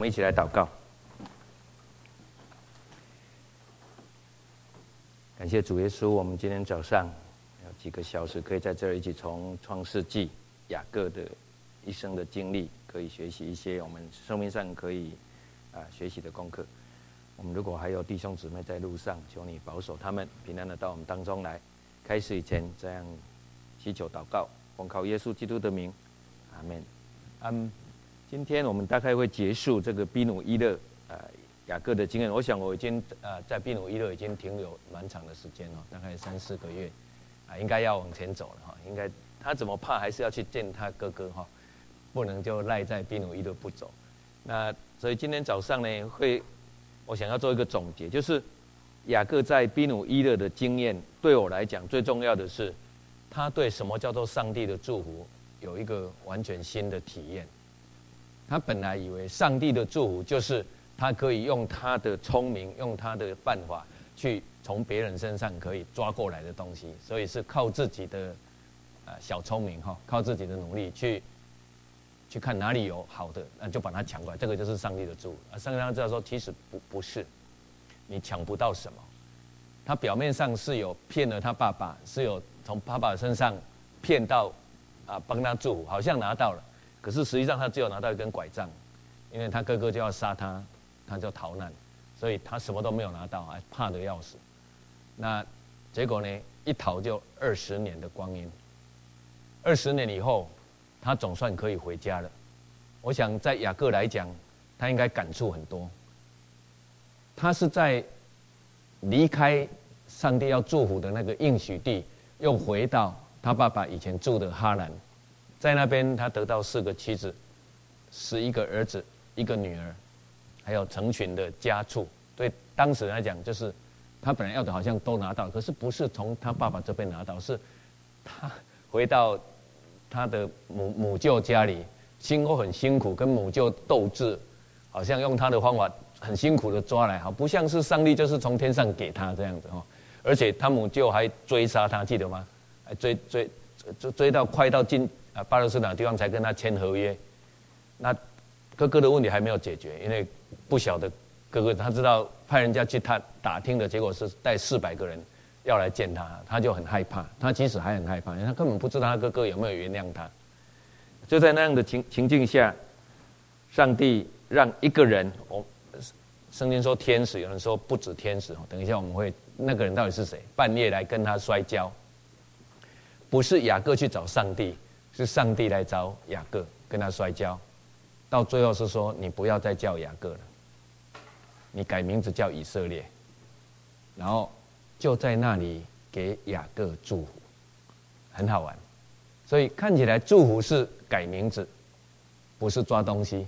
们一起来祷告。感谢主耶稣，我们今天早上有几个小时可以在这儿一起从创世纪雅各的一生的经历，可以学习一些我们生命上可以学习的功课。我们如果还有弟兄姊妹在路上，求你保守他们平安的到我们当中来。开始以前，这样祈求祷告，奉靠耶稣基督的名，阿们。今天我们大概会结束这个比努伊勒雅各的经验。我想我已经在比努伊勒已经停留蛮长的时间了，大概3-4个月应该要往前走了哈。应该他怎么怕还是要去见他哥哥哈，不能就赖在比努伊勒不走。那所以今天早上呢，我想要做一个总结，就是雅各在比努伊勒的经验，对我来讲最重要的是，他对什么叫做上帝的祝福有一个完全新的体验。他本来以为上帝的祝福就是他可以用他的聪明，用他的办法去从别人身上可以抓过来的东西，所以是靠自己的小聪明靠自己的努力去看哪里有好的，那就把它抢过来，这个就是上帝的祝福。上帝让他知道说，其实不是，你抢不到什么。他表面上是有骗了他爸爸，是有从爸爸身上骗到帮他祝福，好像拿到了，可是实际上他只有拿到一根拐杖，因为他哥哥就要杀他，他就逃难，所以他什么都没有拿到，还怕得要死。那结果呢，一逃就20年的光阴。20年以后，他总算可以回家了。我想在雅各来讲，他应该感触很多。他是在离开上帝要祝福的那个应许地，又回到他爸爸以前住的哈兰，在那边他得到4个妻子，11个儿子，1个女儿，还有成群的家畜。对当时来讲，就是他本来要的好像都拿到，可是不是从他爸爸这边拿到，是他回到他的母舅家里，今后很辛苦，跟母舅斗智，好像用他的方法很辛苦的抓来，不像是上帝就是从天上给他这样子而且他母舅还追杀他，记得吗？还追到快到进巴勒斯坦的地方才跟他签合约。那哥哥的问题还没有解决，因为不晓得哥哥，他知道派人家去他打听的结果是带400个人要来见他，他就很害怕。他其实还很害怕，因为他根本不知道他哥哥有没有原谅他。就在那样的情境下，上帝让一个人，圣经说天使，有人说不止天使。等一下我们会，那个人到底是谁？半夜来跟他摔跤，不是雅各去找上帝，是上帝来找雅各跟他摔跤。到最后是说，你不要再叫雅各了，你改名字叫以色列。然后就在那里给雅各祝福，很好玩。所以看起来祝福是改名字，不是抓东西。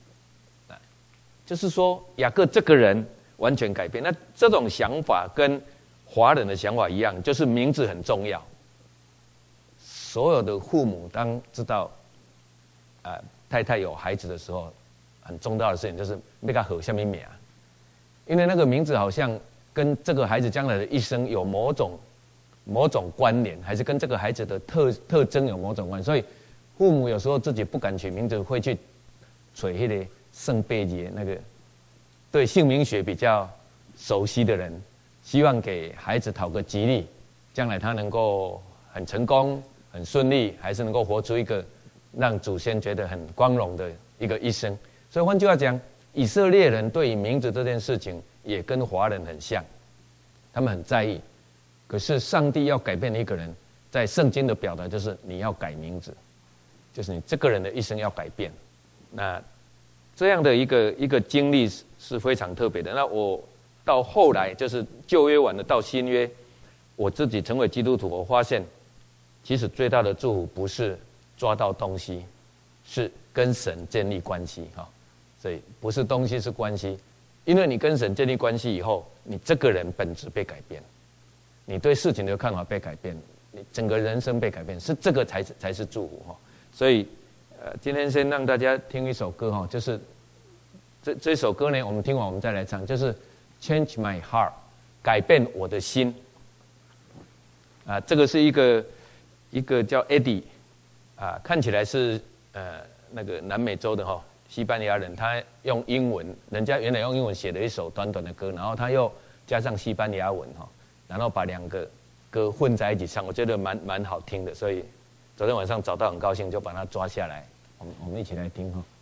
就是说雅各这个人完全改变。那这种想法跟华人的想法一样，就是名字很重要。所有的父母当知道太太有孩子的时候，很重要的事情就是要他取什么名，因为那个名字好像跟这个孩子将来的一生有某种关联，还是跟这个孩子的特征有某种关联。所以父母有时候自己不敢取名字，会去取那个圣贝节，那个对姓名学比较熟悉的人，希望给孩子讨个吉利，将来他能够很成功、很顺利，还是能够活出一个让祖先觉得很光荣的一生。所以换句话讲，以色列人对于名字这件事情也跟华人很像，他们很在意。可是上帝要改变一个人，在圣经的表达就是你要改名字，就是你这个人的一生要改变。那这样的一个经历是非常特别的。那我到后来就是旧约完了到新约，我自己成为基督徒，我发现其实最大的祝福不是抓到东西，是跟神建立关系所以不是东西，是关系。因为你跟神建立关系以后，你这个人本质被改变，你对事情的看法被改变，你整个人生被改变，是这个才是祝福所以今天先让大家听一首歌就是这首歌呢，我们听完我们再来唱，就是 Change My Heart， 改变我的心。这个是一个叫 Eddie，看起来是那个南美洲的西班牙人，他用英文，人家原来用英文写了一首短短的歌，然后他又加上西班牙文哈，然后把2个歌混在一起唱，我觉得蛮好听的，所以昨天晚上找到很高兴，就把它抓下来，我们一起来听哈。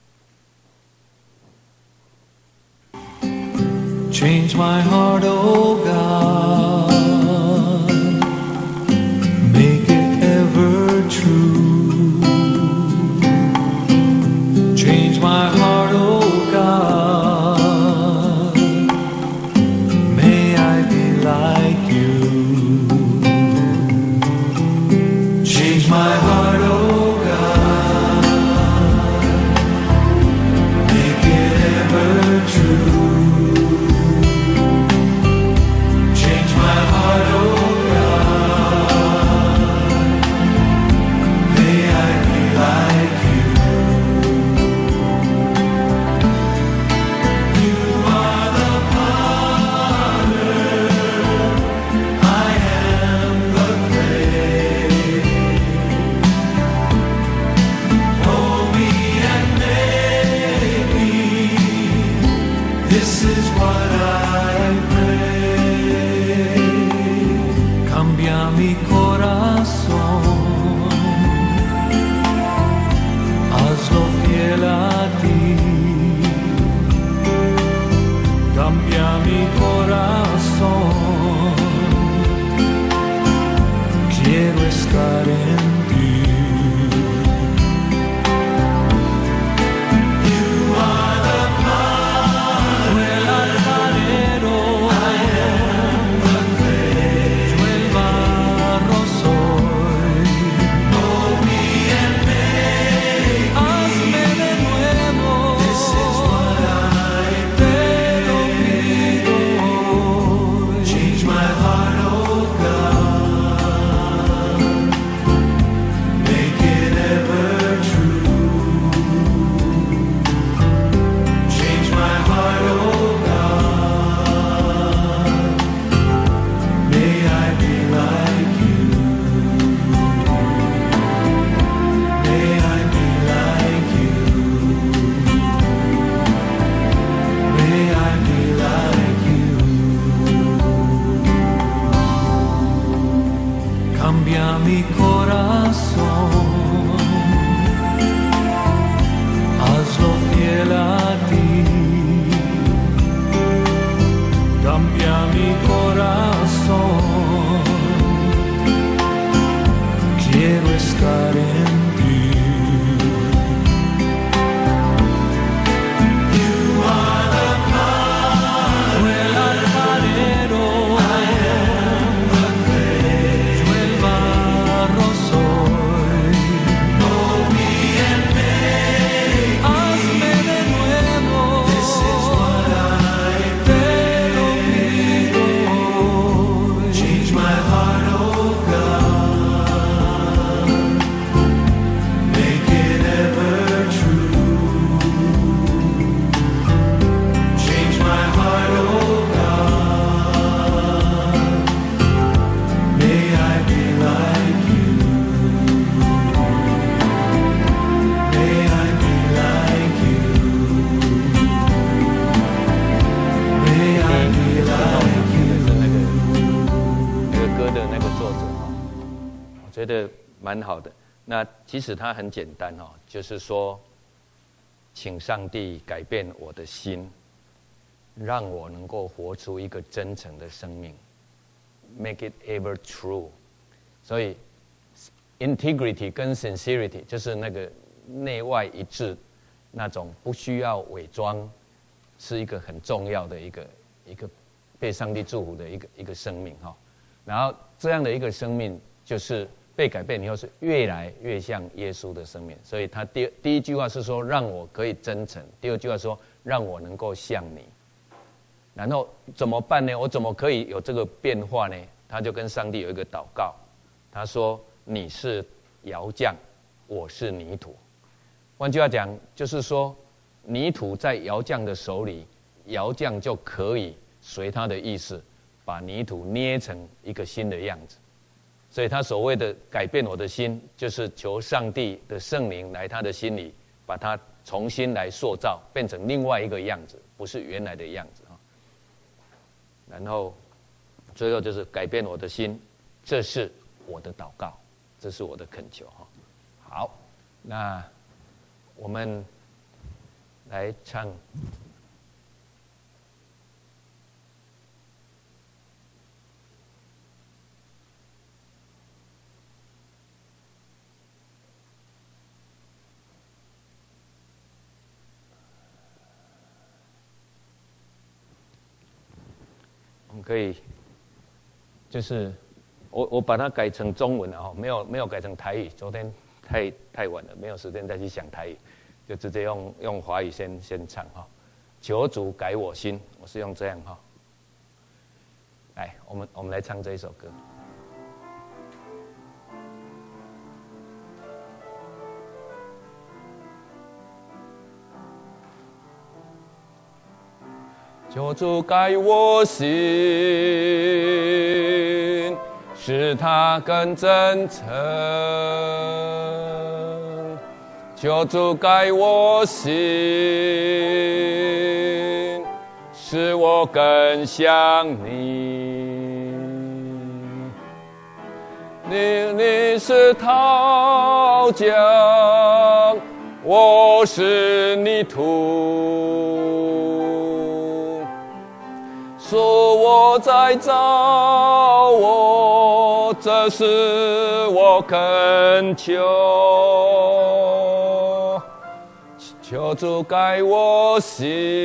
Change my heart, oh God, make it ever true. Change my heart, oh God, may I be like you. Change my heart, oh God, make it ever true. This is what I pray. Cambia mi corazón, hazlo fiel a ti. Cambia mi corazón, quiero estar en ti. Cambia mi corazón, hazlo fiel a ti. Cambia mi corazón, quiero estar en ti. You are the potter, el alfarero. 觉得蛮好的。那其实它很简单哦，就是说，请上帝改变我的心，让我能够活出一个真诚的生命 ，make it ever true。所以 integrity 跟 sincerity 就是那个内外一致，那种不需要伪装，是一个很重要的一个被上帝祝福的一个生命哈。然后这样的一个生命就是被改变以后是越来越像耶稣的生命。所以他第一句话是说让我可以真诚，第二句话说让我能够像你。然后怎么办呢？我怎么可以有这个变化呢？他就跟上帝有一个祷告，他说你是窑匠，我是泥土。换句话讲，就是说泥土在窑匠的手里，窑匠就可以随他的意思把泥土捏成一个新的样子。所以他所谓的改变我的心，就是求上帝的圣灵来他的心里，把它重新来塑造，变成另外一个样子，不是原来的样子。然后最后就是改变我的心，这是我的祷告，这是我的恳求。好，那我们来唱。我们可以，就是我把它改成中文了哈，没有改成台语。昨天太晚了，没有时间再去想台语，就直接用华语先唱哈。求主改我心，我是用这样哈。来，我们来唱这一首歌。求主改我心，使它更真诚。求主改我心，使我更像你。你是陶匠，我是泥土，说我在造我，这是我恳求。求主改我心，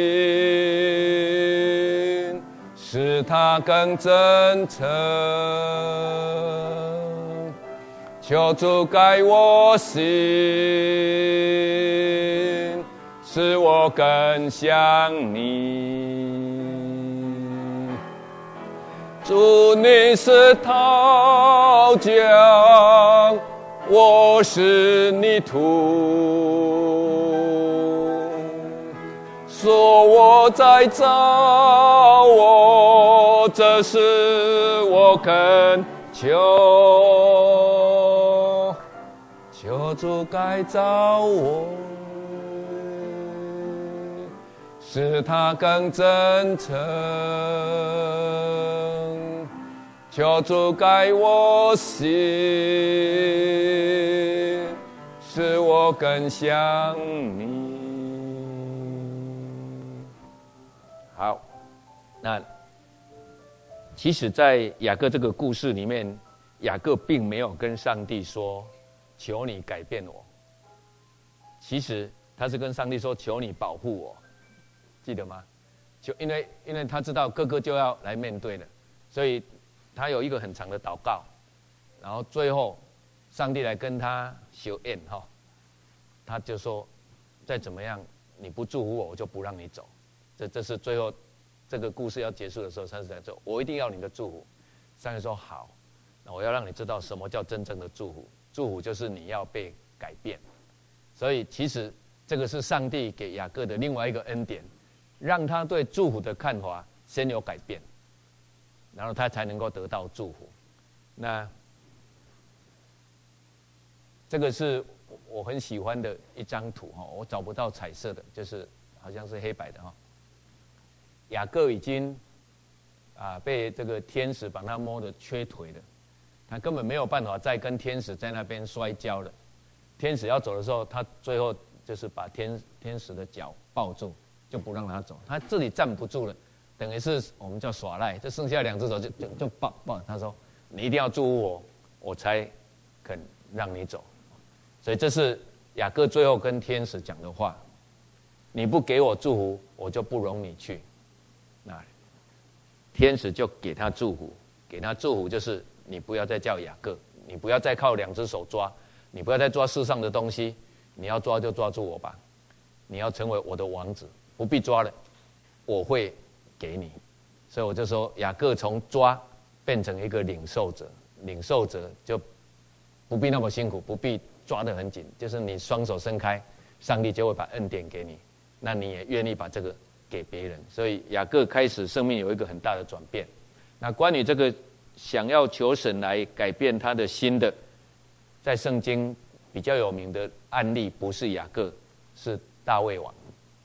使它更真诚。求主改我心，使我更像你。主，你是陶匠，我是泥土，说我在造我，这是我恳求。求主改造我，使它更真诚。求主改我心，使我更像你。好，那其实在雅各这个故事里面，雅各并没有跟上帝说求你改变我，其实他是跟上帝说求你保护我，记得吗？就因为他知道哥哥就要来面对了，所以他有一个很长的祷告，然后最后上帝来跟他修宴哈，他就说再怎么样你不祝福我，我就不让你走。这是最后这个故事要结束的时候，上帝在说我一定要你的祝福。上帝说好，那我要让你知道什么叫真正的祝福，祝福就是你要被改变。所以其实这个是上帝给雅各的另外一个恩典，让他对祝福的看法先有改变，然后他才能够得到祝福。那这个是我很喜欢的一张图哈，我找不到彩色的，就是好像是黑白的哈。雅各已经被这个天使把他摸得缺腿了，他根本没有办法再跟天使在那边摔跤了。天使要走的时候，他最后就是把天使的脚抱住，就不让他走，他自己站不住了，等于是我们叫耍赖，就剩下两只手就抱。他说：“你一定要祝福我，我才肯让你走。”所以这是雅各最后跟天使讲的话：“你不给我祝福，我就不容你去。”那天使就给他祝福，给他祝福就是你不要再叫雅各，你不要再靠两只手抓，你不要再抓世上的东西，你要抓就抓住我吧，你要成为我的王子，不必抓了，我会给你。所以我就说雅各从抓变成一个领受者，领受者就不必那么辛苦，不必抓得很紧，就是你双手伸开，上帝就会把恩典给你，那你也愿意把这个给别人。所以雅各开始生命有一个很大的转变。那关于这个想要求神来改变他的心的，在圣经比较有名的案例不是雅各，是大卫王。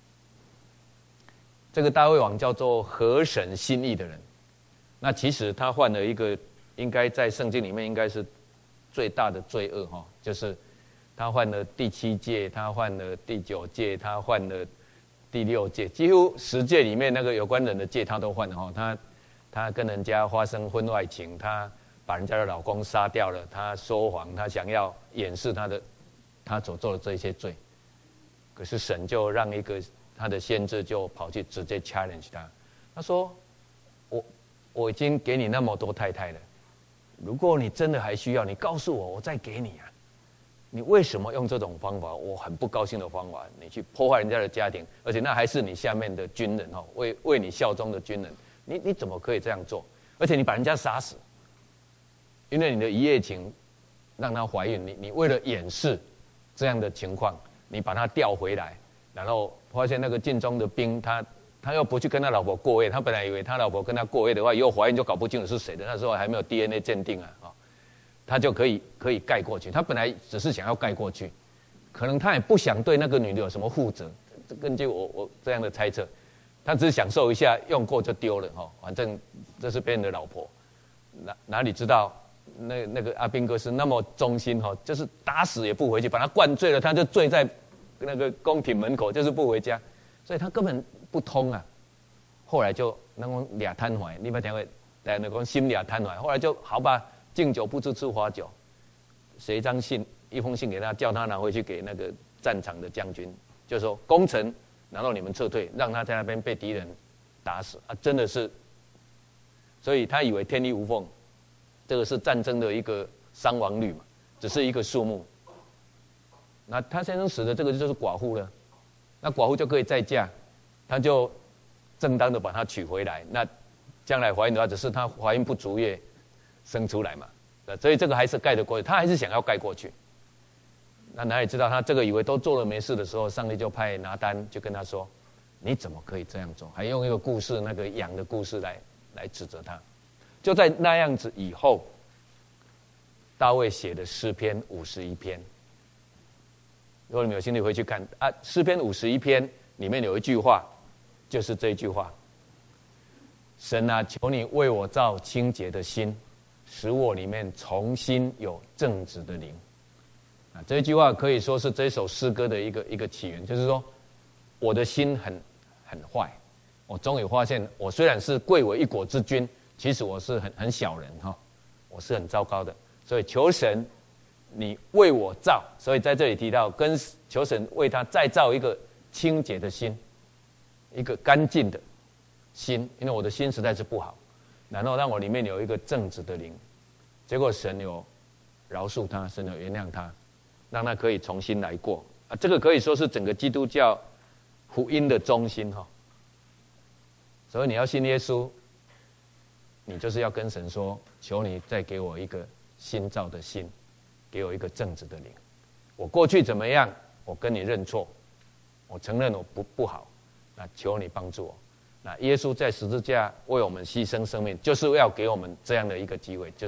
这个大卫王叫做合神心意的人。那其实他犯了一个，应该在圣经里面应该是最大的罪恶哈，就是他犯了第7戒，他犯了第9戒，他犯了第6戒，几乎10戒里面那个有关人的戒他都犯了哈。他跟人家发生婚外情，他把人家的老公杀掉了，他说谎，他想要掩饰他所做的这些罪。可是神就让一个他的先知就跑去直接 challenge 他，他说我已经给你那么多太太了，如果你真的还需要，你告诉我，我再给你啊。你为什么用这种方法？我很不高兴的方法，你去破坏人家的家庭，而且那还是你下面的军人哈，为你效忠的军人，你怎么可以这样做？而且你把人家杀死，因为你的一夜情让她怀孕，你为了掩饰这样的情况，你把她调回来，然后发现那个晋中的兵他又不去跟他老婆过夜，他本来以为他老婆跟他过夜的话，以后怀孕就搞不清楚是谁的，那时候还没有 DNA 鉴定啊，他就可以盖过去。他本来只是想要盖过去，可能他也不想对那个女的有什么负责。根据我这样的猜测，他只是享受一下，用过就丢了哈，反正这是别人的老婆，哪里知道那个阿兵哥是那么忠心哈，就是打死也不回去，把他灌醉了，他就醉在那个宫廷门口，就是不回家，所以他根本不通啊。后来就那种俩瘫痪，你们听过那个心俩瘫痪，后来就好吧。敬酒不吃吃罚酒，写一封信给他，叫他拿回去给那个战场的将军，就说功臣，然后你们撤退，让他在那边被敌人打死啊！真的是，所以他以为天衣无缝，这个是战争的一个伤亡率嘛，只是一个数目。那他先生死的这个就是寡妇了，那寡妇就可以再嫁，他就正当的把她娶回来。那将来怀孕的话，只是她怀孕不足月生出来嘛，所以这个还是盖得过去，他还是想要盖过去。那哪里知道他这个以为都做了没事的时候，上帝就派拿单就跟他说：“你怎么可以这样做？”还用一个故事，那个羊的故事来指责他。就在那样子以后，大卫写的诗篇51篇。如果你们有兴趣回去看啊，诗篇51篇里面有一句话，就是这一句话：“神啊，求你为我造清洁的心。”使我里面重新有正直的灵，啊，这句话可以说是这首诗歌的一个起源，就是说，我的心很坏，我终于发现，我虽然是贵为一国之君，其实我是很小人哈，我是很糟糕的，所以求神，你为我造，所以在这里提到，跟求神为他再造一个清洁的心，一个干净的心，因为我的心实在是不好。然后让我里面有一个正直的灵，结果神有饶恕他，神有原谅他，让他可以重新来过啊！这个可以说是整个基督教福音的中心哈。所以你要信耶稣，你就是要跟神说：求你再给我一个新造的心，给我一个正直的灵。我过去怎么样？我跟你认错，我承认我不好，那求你帮助我。那耶稣在十字架为我们牺牲生命，就是要给我们这样的一个机会，就是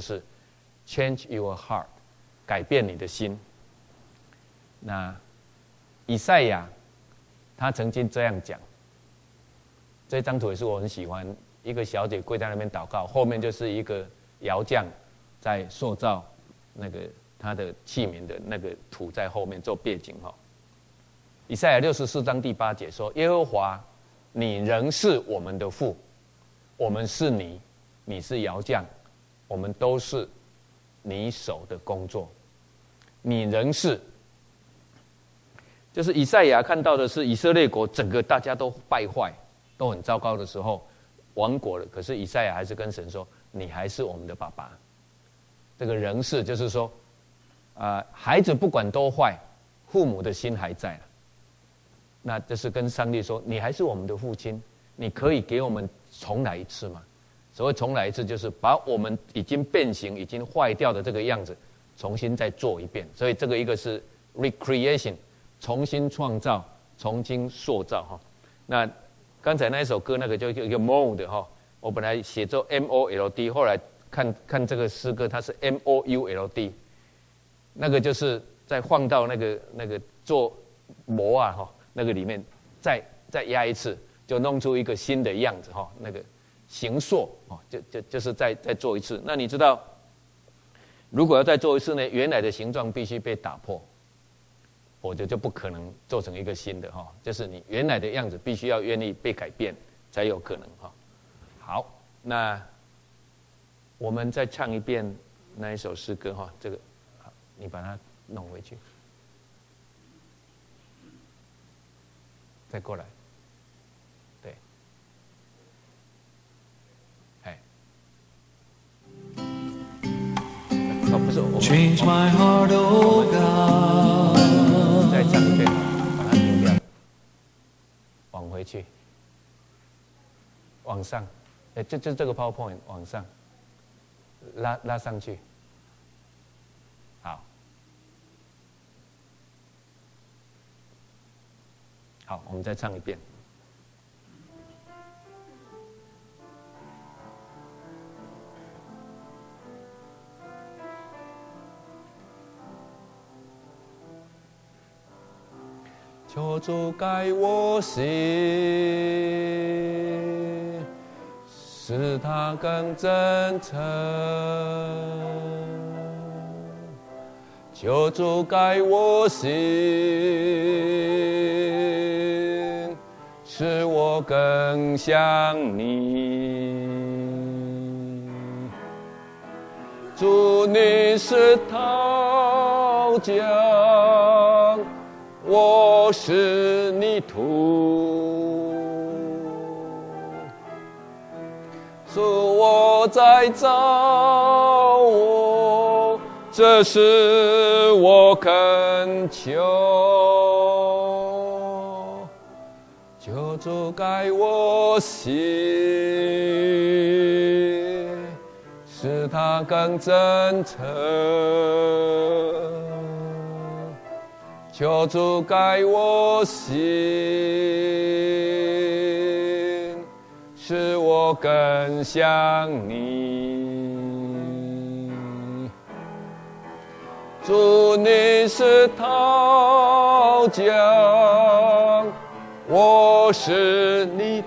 change your heart， 改变你的心。那以赛亚他曾经这样讲，这张图也是我很喜欢，一个小姐跪在那边祷告，后面就是一个窑匠在塑造那个他的器皿的那个土在后面做背景哈。以赛亚64章第8节说：耶和华，你仍是我们的父，我们是你，你是窑匠，我们都是你手的工作。你仍是，就是以赛亚看到的是以色列国整个大家都败坏，都很糟糕的时候，亡国了。可是以赛亚还是跟神说：你还是我们的爸爸。这个仍是就是说，孩子不管多坏，父母的心还在了。那这是跟上帝说：你还是我们的父亲，你可以给我们重来一次吗？所谓重来一次，就是把我们已经变形、已经坏掉的这个样子，重新再做一遍。所以这个一个是 recreation， 重新创造、重新塑造哈。那刚才那一首歌那个就一个 mold 哈，我本来写作 MOLD， 后来看这个诗歌，它是 MOULD， 那个就是再放到那个做模啊哈。 那个里面再压一次，就弄出一个新的样子哈，那个形塑哦，就是再做一次。那你知道，如果要再做一次呢，原来的形状必须被打破，否则就不可能做成一个新的哈。就是你原来的样子必须要愿意被改变，才有可能哈。好，那我们再唱一遍那一首诗歌哈，这个你把它弄回去，再过来。不是， Change my heart, oh God. 再唱一遍，把它停掉，往回去，往上，就这个 PowerPoint 往上，拉上去，好，好，我们再唱一遍。求主改我心，使它更真诚。求主改我心，使我更像你。主，你是陶匠，我是泥土，主我在造我，这是我恳求。求主改我心，使它更真诚。求主改我心，使我更像你。主，你是陶匠，我是泥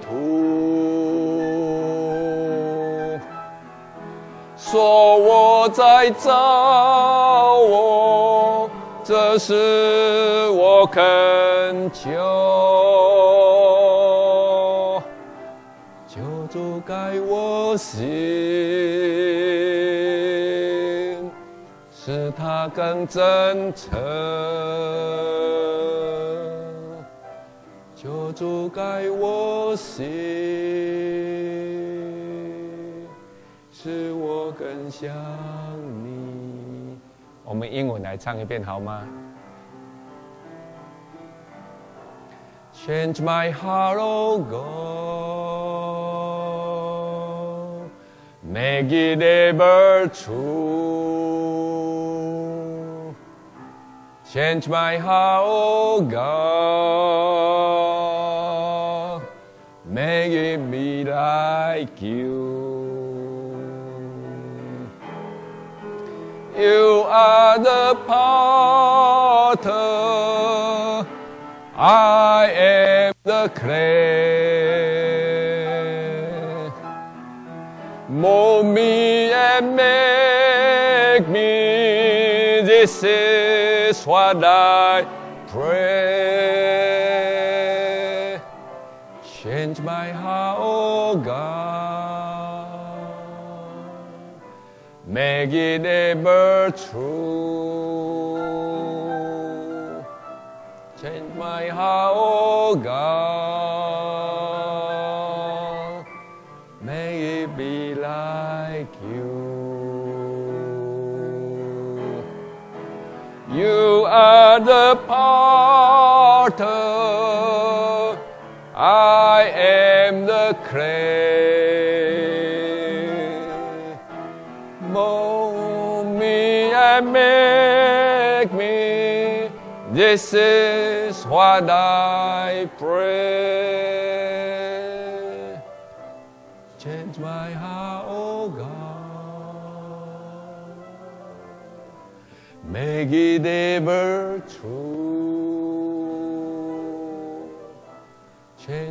土。说我在造我，这是我恳求。求主改我心，使它更真诚。求主改我心，使我更像你。我们英文来唱一遍好吗？ Change my heart, oh God, make it ever true. Change my heart, oh God, make it be like you. You are the potter, I am the clay. Mold me and make me, this is what I pray. Change my heart, oh God, make it ever true. Change my heart, oh God, may it be like you. You are the potter, I am the clay. Mold me and make me, this is what I pray. Change my heart, oh God, make it ever true.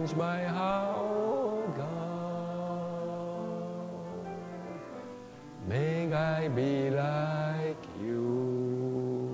change my heart, oh God. May I be like you.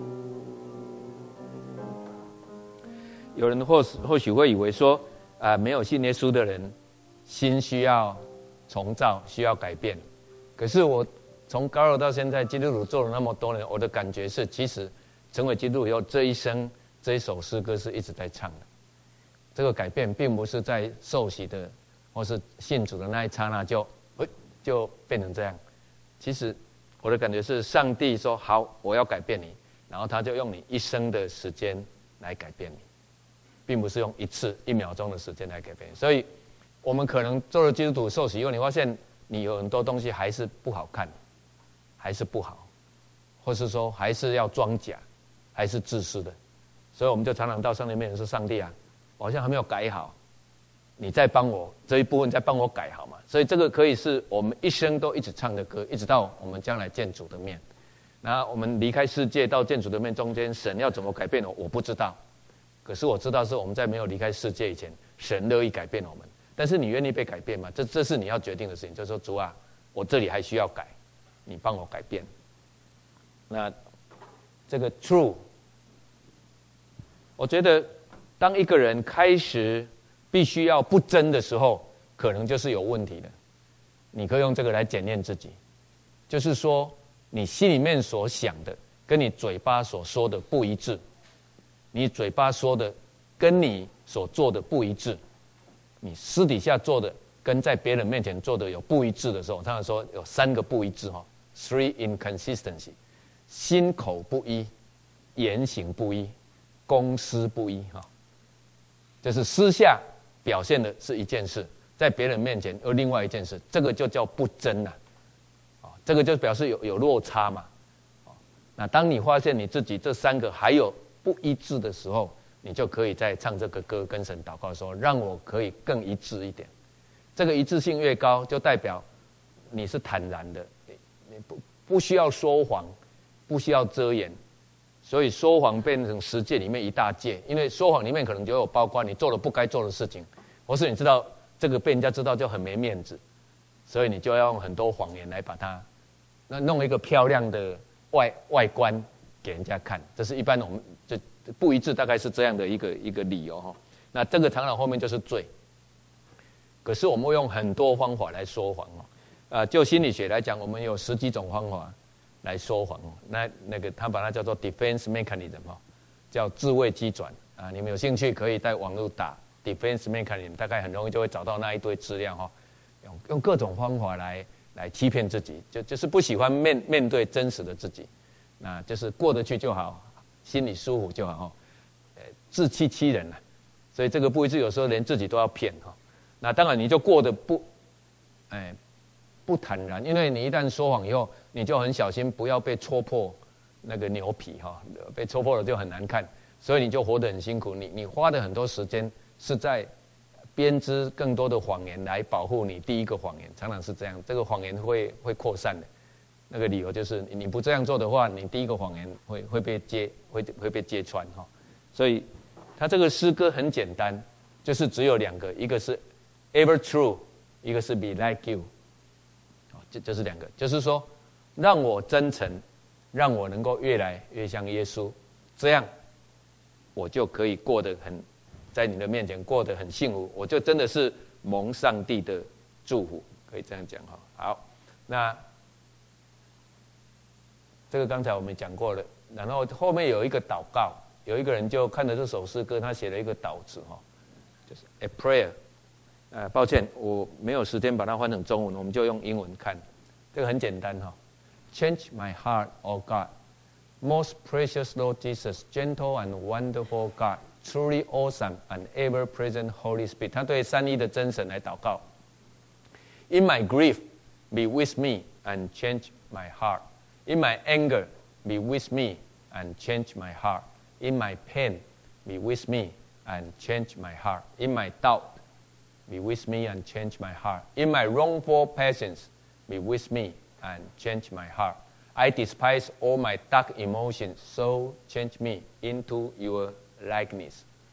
有人或许会以为说，没有信耶稣的人，心需要重造，需要改变。可是我从高二到现在，基督徒做了那么多年，我的感觉是，其实成为基督徒以后，这一生这一首诗歌是一直在唱的。这个改变并不是在受洗的或是信主的那一刹那就变成这样。其实我的感觉是，上帝说好，我要改变你，然后他就用你一生的时间来改变你，并不是用1秒钟的时间来改变你。所以，我们可能做了基督徒受洗以后，你发现你有很多东西还是不好看，还是不好，或是说还是要装假，还是自私的。所以我们就常常到上帝面前说：“上帝啊，我好像还没有改好，你再帮我这一部分，再帮我改好嘛。”所以这个可以是我们一生都一直唱的歌，一直到我们将来见主的面。那我们离开世界到见主的面中间，神要怎么改变我不知道。可是我知道是我们在没有离开世界以前，神乐意改变我们。但是你愿意被改变吗？这是你要决定的事情。就是说，主啊，我这里还需要改，你帮我改变。那这个 true， 我觉得当一个人开始必须要不争的时候，可能就是有问题的。你可以用这个来检验自己，就是说你心里面所想的跟你嘴巴所说的不一致，你嘴巴说的跟你所做的不一致，你私底下做的跟在别人面前做的有不一致的时候，常常说有3个不一致哈 ，3 inconsistency， 心口不一，言行不一，公私不一哈，就是私下表现的是一件事，在别人面前又另外一件事，这个就叫不真呐，这个就表示有落差嘛。那当你发现你自己这3个还有不一致的时候，你就可以在唱这个歌跟神祷告说，让我可以更一致一点。这个一致性越高，就代表你是坦然的，你不需要说谎，不需要遮掩。所以说谎变成10戒里面一大戒，因为说谎里面可能就有包括你做了不该做的事情，或是你知道这个被人家知道就很没面子，所以你就要用很多谎言来把它弄一个漂亮的外观给人家看。这是一般我们就不一致，大概是这样的一个理由哈。那这个常常后面就是罪。可是我们会用很多方法来说谎就心理学来讲，我们有10几种方法来说谎那个他把它叫做 defense mechanism 叫自卫机转你们有兴趣可以在网络打 defense mechanism， 大概很容易就会找到那一堆资料用各种方法来欺骗自己，就是不喜欢面对真实的自己，那就是过得去就好，心里舒服就好自欺欺人所以这个不一致，有时候连自己都要骗那当然你就过得不坦然，因为你一旦说谎以后，你就很小心不要被戳破那个牛皮被戳破了就很难看，所以你就活得很辛苦。你花的很多时间是在编织更多的谎言来保护你第一个谎言，常常是这样，这个谎言会扩散的。那个理由就是你不这样做的话，你第一个谎言会被揭穿所以他这个诗歌很简单，就是只有2个，一个是 ever true， 一个是 be like you。就是2个，就是说让我真诚，让我能够越来越像耶稣，这样我就可以过得在你的面前过得很幸福，我就真的是蒙上帝的祝福，可以这样讲好，那这个刚才我们讲过了，然后后面有一个祷告，有一个人就看着这首诗歌，他写了一个祷词就是 a prayer。抱歉，我没有时间把它翻成中文，我们就用英文看。这个很简单Change my heart, O God, most precious Lord Jesus, gentle and wonderful God, truly awesome and ever-present Holy Spirit。他对3一的真神来祷告。In my grief, be with me and change my heart. In my anger, be with me and change my heart. In my pain, be with me and change my heart. In my doubt,Be with me and change my heart. In my wrongful passions, be with me and change my heart. I despise all my dark emotions, so change me into your likeness.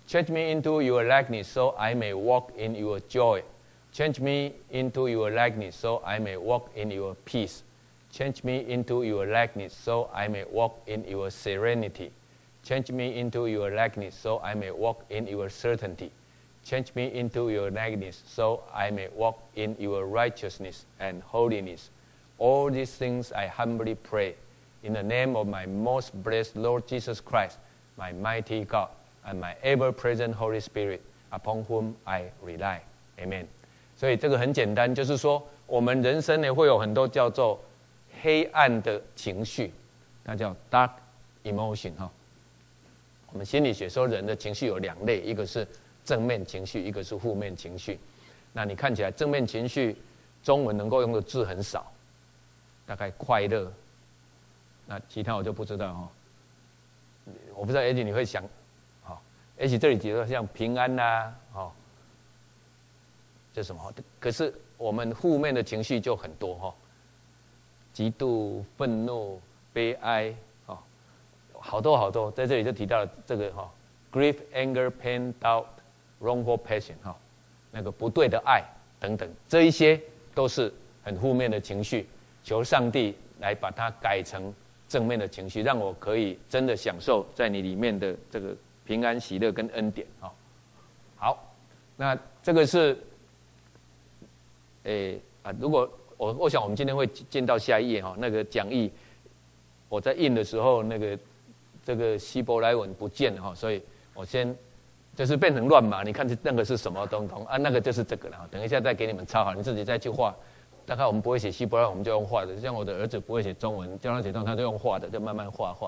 Change me into your likeness so I may walk in your joy. Change me into your likeness so I may walk in your peace. Change me into your likeness so I may walk in your serenity. Change me into your likeness so I may walk in your certainty. Change me into your likeness so I may walk in your righteousness and holiness. All these things I humbly pray in the name of my most blessed Lord Jesus Christ, my mighty God, and my ever-present Holy Spirit, upon whom I rely. Amen. 所以这个很简单，就是说我们人生呢会有很多叫做黑暗的情绪，那叫 dark emotion 哈。我们心理学说人的情绪有两类，一个是正面情绪，一个是负面情绪。那你看起来正面情绪，中文能够用的字很少，大概快乐。那其他我就不知道哈。我不知道 H 你会想，好 ，H 这里举的像平安呐，哦，这什么？可是我们负面的情绪就很多哈，嫉妒、愤怒、悲哀，哦，好多好多，在这里就提到了这个哈 ，grief, anger, pain, doubt, wrongful passion 哈，那个不对的爱等等，这一些都是很负面的情绪，求上帝来把它改成正面的情绪，让我可以真的享受在你里面的这个平安、喜乐跟恩典哈。好，那这个是，如果我想我们今天会进到下一页哈，那个讲义我在印的时候，那个这个希伯来文不见了哈，所以我先就是变成乱码，你看那个是什么东东啊？那个就是这个了，等一下再给你们抄好，你自己再去画。大概我们不会写希伯来，我们就用画的。像我的儿子不会写中文，教他写中文，他就用画的，就慢慢画。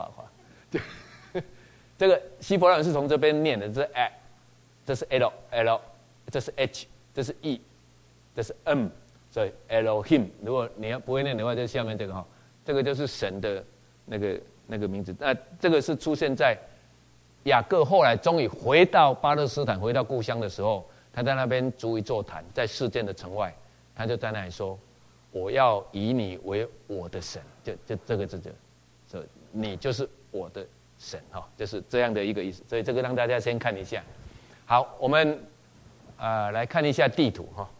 这个希伯来文是从这边念的，这是 a， 这是 l， 这是 h， 这是 e， 这是 m， 所以 Elohim。如果你要不会念的话，就下面这个哈，这个就是神的那个名字。那这个是出现在雅各后来终于回到巴勒斯坦，回到故乡的时候，他在那边筑一座坛，在事件的城外，他就在那里说。我要以你为我的神，就这个字，这你就是我的神哈，就是这样的一个意思。所以这个让大家先看一下。好，我们来看一下地图哈。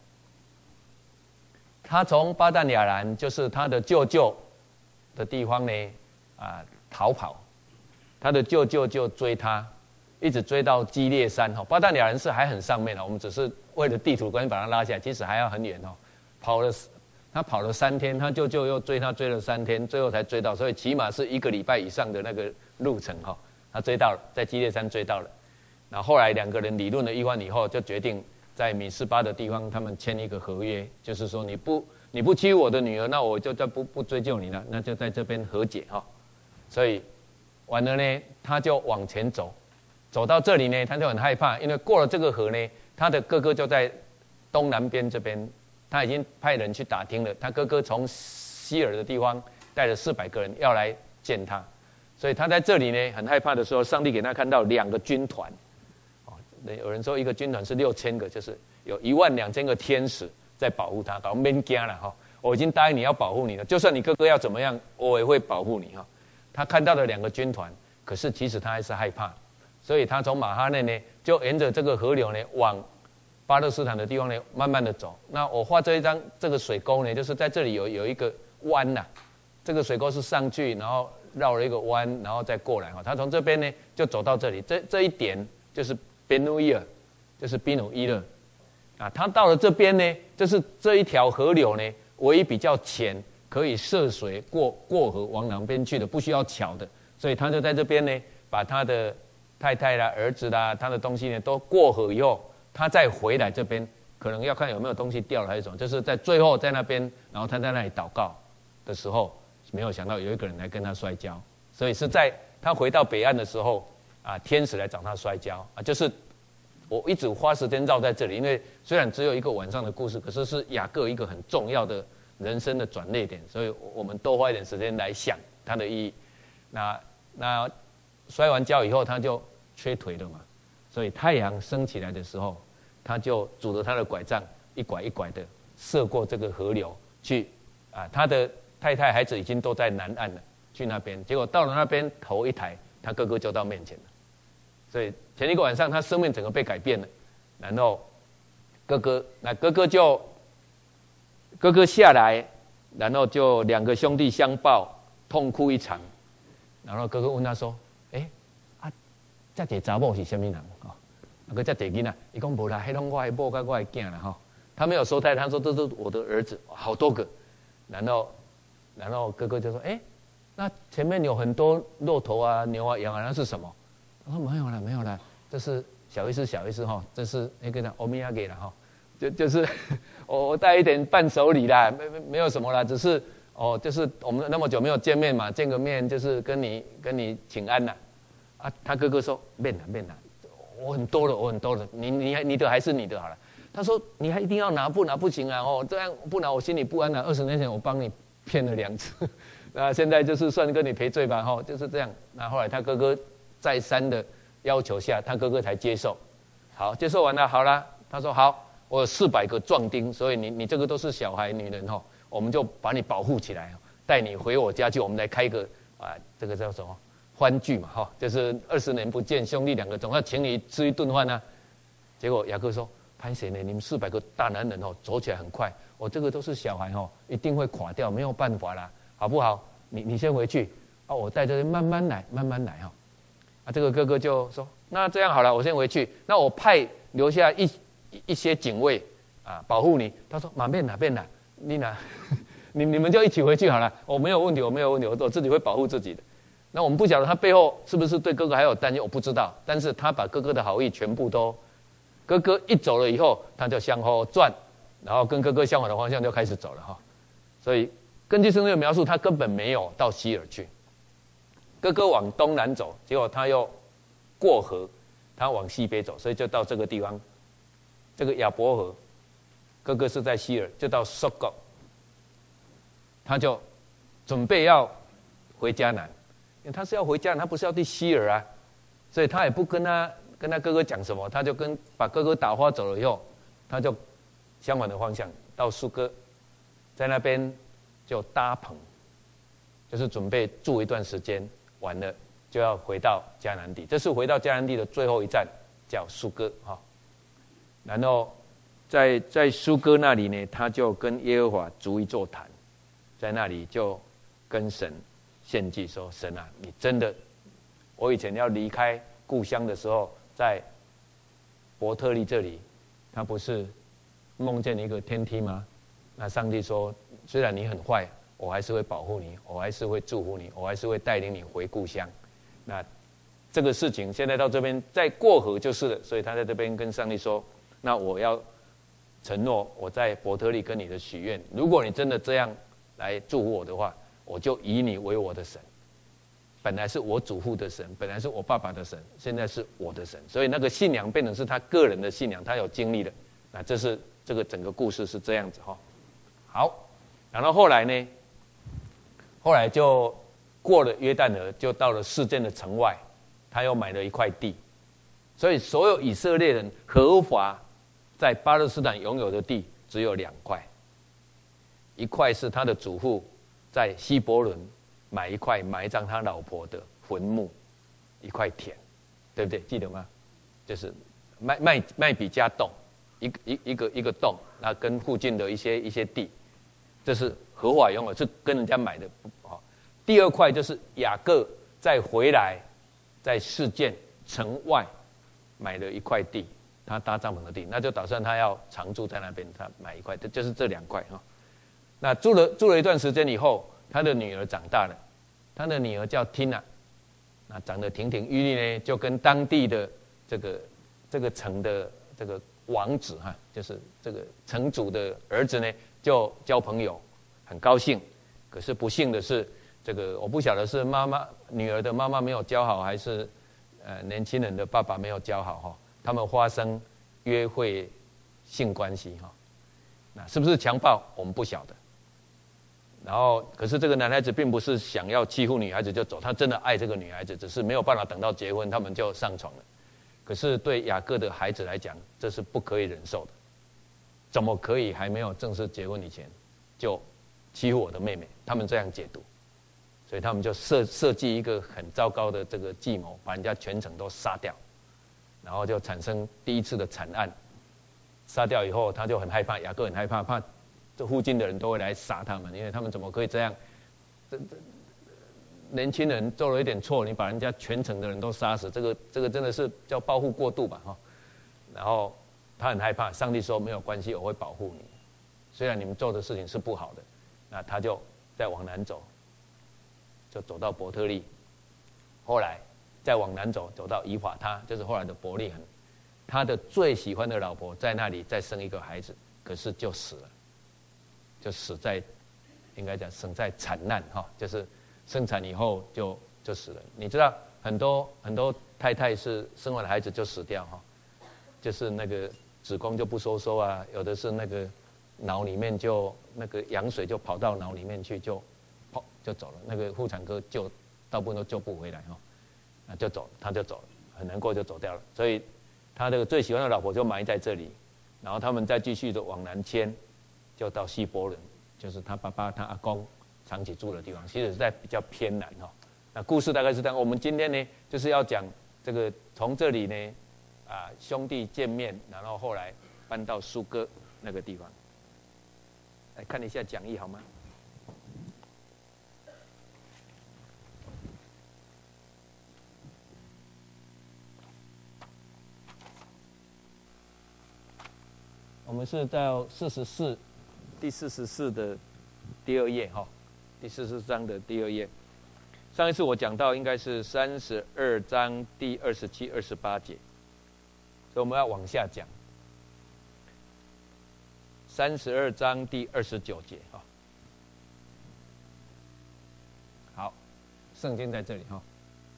他从巴旦亚兰，就是他的舅舅的地方呢，逃跑。他的舅舅就追他，一直追到基列山哈。巴旦亚兰是还很上面了，我们只是为了地图关系把它拉下来，其实还要很远哦，他跑了3天，他舅舅又追他追了3天，最后才追到，所以起码是1个礼拜以上的那个路程哈。他追到了，在基列山追到了。然后后来2个人理论了一番以后，就决定在米斯巴的地方，他们签一个合约，就是说你不欺负我的女儿，那我就不追究你了，那就在这边和解哈。所以完了呢，他就往前走，走到这里呢，他就很害怕，因为过了这个河呢，他的哥哥就在东南边这边。他已经派人去打听了，他哥哥从希尔的地方带了400个人要来见他，所以他在这里呢很害怕的时候，上帝给他看到2个军团，有人说一个军团是6000个，就是有12000个天使在保护他，搞免惊了哈，我已经答应你要保护你了，就算你哥哥要怎么样，我也会保护你哈。他看到了2个军团，可是其实他还是害怕，所以他从马哈内呢就沿着这个河流呢往巴勒斯坦的地方呢，慢慢的走。那我画这一张这个水沟呢，就是在这里有一个弯呐，这个水沟是上去，然后绕了一个弯，然后再过来哈。他从这边呢就走到这里，这一点就是边努伊尔，就是比努伊勒啊。他到了这边呢，就是这一条河流呢，唯一比较浅，可以涉水过河往南边去的，不需要桥的。所以他就在这边呢，把他的太太啦、儿子啦、他的东西呢都过河以后。他再回来这边，可能要看有没有东西掉了还是什么，就是在最后在那边，然后他在那里祷告的时候，没有想到有一个人来跟他摔跤，所以是在他回到北岸的时候，天使来找他摔跤就是我一直花时间绕在这里，因为虽然只有一个晚上的故事，可是是雅各一个很重要的人生的转捩点，所以我们多花一点时间来想它的意义。那摔完跤以后，他就缺腿了嘛。所以太阳升起来的时候，他就拄着他的拐杖，一拐一拐的涉过这个河流去，他的太太孩子已经都在南岸了，去那边，结果到了那边头一抬，他哥哥就到面前了， 所以前一个晚上他生命整个被改变了，然后哥哥下来，然后就两个兄弟相抱，痛哭一场。然后哥哥问他说：“这个查某是什么人？个这个囡仔，伊讲无啦，迄拢我的某甲我的囝啦哈。他没有说太，他说这是我的儿子，好多个。然后哥哥就说：那前面有很多骆驼啊、牛啊、羊啊，那是什么？他说没有啦，这是小意思哈，这是那个欧米亚给了哈，就是我带一点伴手礼啦，没有什么啦，只是就是我们那么久没有见面嘛，见个面就是跟你请安啦。他哥哥说免啦。我很多了，你的还是你的好了。他说你还一定要拿，不拿不行啊！这样不拿我心里不安啊。20年前我帮你骗了2次，那现在就是算跟你赔罪吧，就是这样。那后来他哥哥再三的要求下，他哥哥才接受。好，接受完了，好啦。他说好，我有400个壮丁，所以你这个都是小孩女人我们就把你保护起来，带你回我家去，我们来开个这个叫什么？欢聚嘛，就是20年不见，兄弟2个总要请你吃一顿饭啊。结果雅各说：“潘谁呢？你们400个大男人走起来很快，我这个都是小孩一定会垮掉，没有办法啦，好不好？你先回去我带着慢慢来这个哥哥就说：那这样好了，我先回去，那我派留下一些警卫保护你。他说：免啦，你拿你们就一起回去好了，我没有问题，我自己会保护自己的。”那我们不晓得他背后是不是对哥哥还有担忧，我不知道。但是他把哥哥的好意全部都，哥哥一走了以后，他就向后转，然后跟哥哥相反的方向就开始走了所以根据圣经的描述，他根本没有到西珥去。哥哥往东南走，结果他又过河，他往西北走，所以就到这个地方，这个亚伯河。哥哥是在西珥，就到索狗，他就准备要回迦南。因为他是要回家，他不是要去西珥啊，所以他也不跟他哥哥讲什么，他就把哥哥打发走了以后，他就相反的方向到苏哥，在那边就搭棚，就是准备住一段时间，完了就要回到迦南地。这是回到迦南地的最后一站，叫苏哥然后在苏哥那里呢，他就跟耶和华筑一座坛，在那里就跟神献祭说：神啊，你真的，我以前要离开故乡的时候，在伯特利这里，他不是梦见一个天梯吗？那上帝说，虽然你很坏，我还是会保护你，我还是会祝福你，我还是会带领你回故乡。那这个事情现在到这边再过河就是了，所以他在这边跟上帝说：那我要承诺我在伯特利跟你的许愿，如果你真的这样来祝福我的话，我就以你为我的神。本来是我祖父的神，本来是我爸爸的神，现在是我的神。所以那个信仰变成是他个人的信仰，他有经历的。那这是这个整个故事是这样子好，然后后来呢？后来就过了约旦河，就到了示剑的城外，他又买了一块地。所以所有以色列人合法在巴勒斯坦拥有的地只有2块，一块是他的祖父在希伯伦买一块埋葬他老婆的坟墓，一块田，对不对？记得吗？就是麦比加洞，一个洞，那跟附近的一些地，这是合法拥有，是跟人家买的。第2块就是雅各再回来，在示剑城外买了一块地，他搭帐篷的地，那就打算他要常住在那边，他买一块，就是这2块那住了一段时间以后，他的女儿长大了，他的女儿叫 Tina， 那长得亭亭玉立呢，就跟当地的这个城的这个王子就是这个城主的儿子呢，就交朋友，很高兴。可是不幸的是，这个我不晓得是女儿的妈妈没有教好，还是年轻人的爸爸没有教好他们发生约会性关系那是不是强暴我们不晓得。然后可是这个男孩子并不是想要欺负女孩子就走，他真的爱这个女孩子，只是没有办法等到结婚他们就上床了。可是对雅各的孩子来讲，这是不可以忍受的。怎么可以还没有正式结婚以前就欺负我的妹妹？他们这样解读，所以他们就设计一个很糟糕的这个计谋，把人家全城都杀掉。 然后就产生第一次的惨案。杀掉以后，他就很害怕，雅各很害怕，怕这附近的人都会来杀他们，因为他们怎么可以这样？年轻人做了一点错，你把人家全城的人都杀死，这个真的是叫报复过度吧，哈。然后他很害怕，上帝说没有关系，我会保护你，虽然你们做的事情是不好的。那他就再往南走，就走到伯特利，后来再往南走，走到以法他，就是后来的伯利恒。他的最喜欢的老婆在那里再生一个孩子，可是就死了，就死在，应该讲死在产难哈，就是生产以后就死了。你知道很多太太是生完孩子就死掉哈，就是那个子宫就不收啊，有的是那个脑里面就那个羊水就跑到脑里面去就走了，那个妇产科大部分都救不回来哈，那就走，他就走了，很难过就走掉了，所以。他的最喜欢的老婆就埋在这里，然后他们再继续的往南迁，就到希伯伦，就是他爸爸、他阿公长期住的地方，其实是在比较偏南哈。那故事大概是这样。我们今天呢，就是要讲这个从这里呢，兄弟见面，然后后来搬到苏哥那个地方。来看一下讲义好吗？我们是到第44的第2页哈，第44章的第2页。上一次我讲到应该是32章第27、28节，所以我们要往下讲。32章第29节哈。好，圣经在这里哈。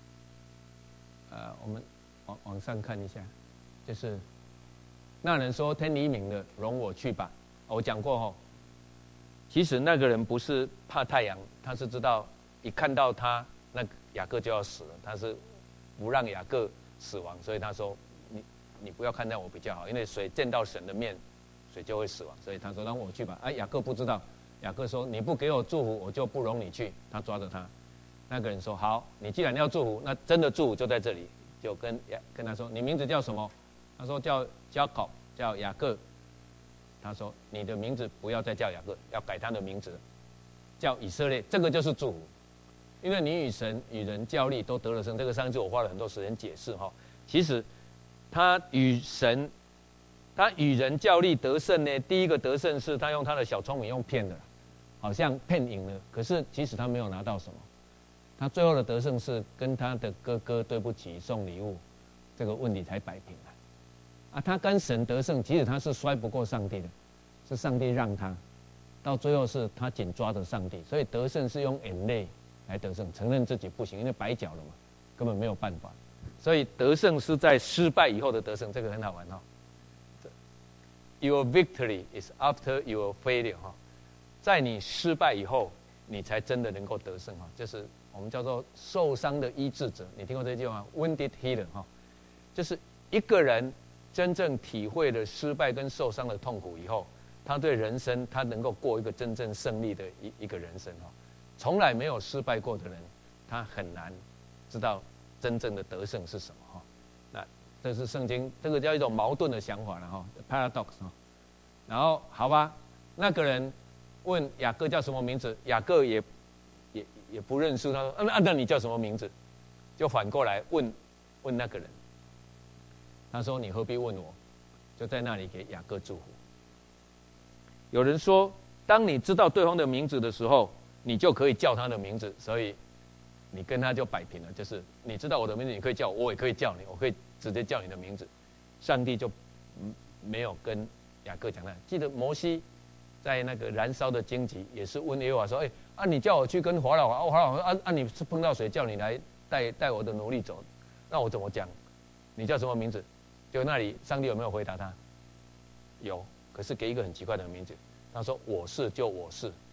我们往上看一下，就是。那人说：“天黎明了，容我去吧。”我讲过吼，其实那个人不是怕太阳，他是知道一看到他，那雅各就要死了，他是不让雅各死亡，所以他说：“你不要看待我比较好，因为水见到神的面，水就会死亡。”所以他说：“让我去吧。”雅各不知道，雅各说：“你不给我祝福，我就不容你去。”他抓着他，那个人说：“好，你既然要祝福，那真的祝福就在这里。”就跟他说：“你名字叫什么？”他说叫 Jacob， 叫雅各。他说你的名字不要再叫雅各，要改他的名字，叫以色列。这个就是祝福，因为你与神与人较力都得了胜。这个上次我花了很多时间解释哈。其实他与人较力得胜呢，第一个得胜是他用他的小聪明用骗的，好像骗赢了，可是其实他没有拿到什么。他最后的得胜是跟他的哥哥对不起送礼物，这个问题才摆平了。他跟神得胜，其实他是摔不过上帝的，是上帝让他，到最后是他紧抓着上帝，所以得胜是用眼泪来得胜，承认自己不行，因为白脚了嘛，根本没有办法，所以得胜是在失败以后的得胜，这个很好玩哈。Your victory is after your failure 哈，在你失败以后，你才真的能够得胜哈，就是我们叫做受伤的医治者，你听过这句话吗 ？Wounded healer 哈，就是一个人。真正体会了失败跟受伤的痛苦以后，他对人生他能够过一个真正胜利的一个人生哈。从来没有失败过的人，他很难知道真正的得胜是什么哈。那这是圣经，这个叫一种矛盾的想法了哈 ，paradox 哈。然后好吧，那个人问雅各叫什么名字，雅各也不认输，他说那你叫什么名字？就反过来问那个人。他说：“你何必问我？”就在那里给雅各祝福。有人说，当你知道对方的名字的时候，你就可以叫他的名字，所以你跟他就摆平了。就是你知道我的名字，你可以叫我，我也可以叫你，我可以直接叫你的名字。上帝就没有跟雅各讲那。记得摩西在那个燃烧的荆棘，也是问耶和华说：“你叫我去跟法老王，法老王说你是碰到谁叫你来带我的奴隶走？那我怎么讲？你叫什么名字？”就那里，上帝有没有回答他？有，可是给一个很奇怪的名字。他说：“我是就我是。”